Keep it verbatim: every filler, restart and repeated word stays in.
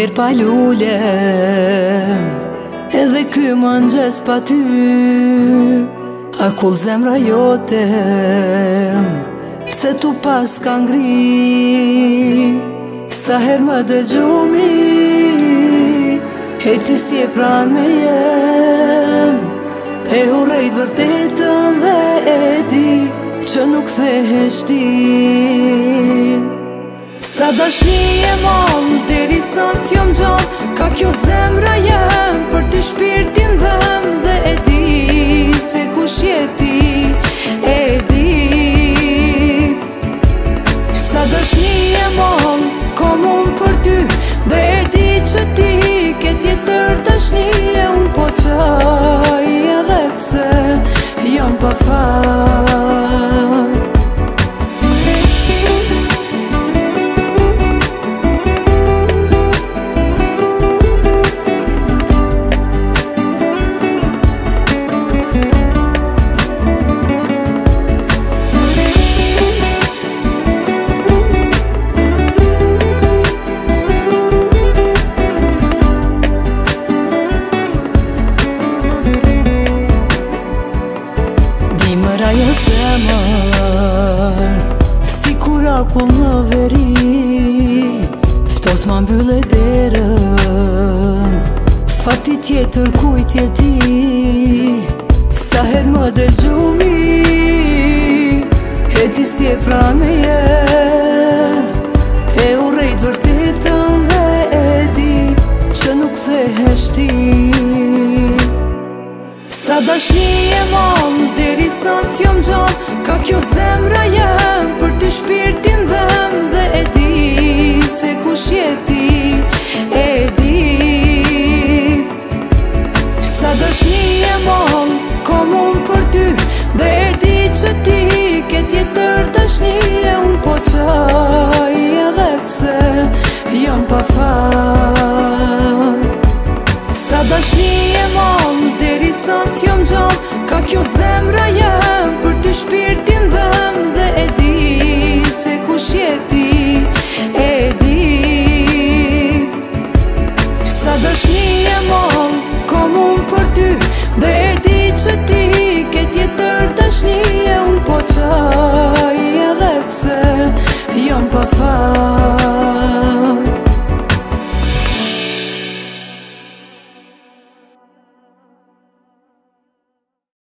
her pa lullem, edhe ky mëngjes pa ty. A kull zemra jote, pse tu pas ka ngri? Sa her më dëgjumi, e ti si e pran me jem. E urrejt vërtetën dhe e di që nuk thehesh ti. Sa dashni e mon, deri sot jom gjon. Ka kjo zemra jem, për ty shpirtin dhem. Dhe e di se kush je ti, e di. Sa dashni e mon, kom unë për ty. Dhe e di që ti ke tjetër dashni. E unë po qaj edhe pse jom pa faj. Ajo zemër, si kur akull në veri, ftoht ma mbylle derën. Fati tjetër kujt je ti, sa her më dëgjumi, e ti si e pran me jem. E urrejt vërtetën dhe e di që nuk thehesh ti. Sa dashni e mon, deri sot jom gjon. Ka kjo zemra jem, për ty shpirtin dhem. Dhe e di se kush je ti, e di. Sa dashni e mon, kom unë për ty. Dhe e di që ti ke tjetër dashni. E unë po qaj edhe pse jom pa faj. Sa dashni e mon, deri sot jom gjon. Ka kjo zemra jem, për ty shpirtin dhem. Dhe e di se kush je ti, e di. Sa dashni e mon, kom unë për ty. Dhe e di që ti ke tjetër dashni. E unë po qaj edhe pse jom pa faj.